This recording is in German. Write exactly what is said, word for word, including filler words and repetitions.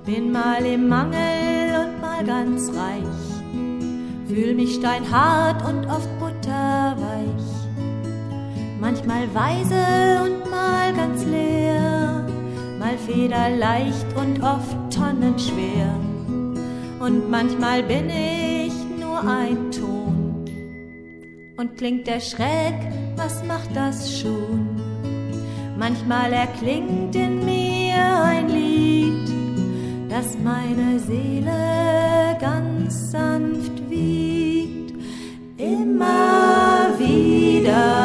Bin mal im Mangel und mal ganz reich, fühl mich steinhart und oft butterweich, manchmal weise und mal ganz leer, mal federleicht und oft tonnenschwer. Und manchmal bin ich nur ein Ton und klingt der Schreck, was macht das schon? Manchmal erklingt in mir ein Lied, das meine Seele ganz sanft wiegt. Immer wieder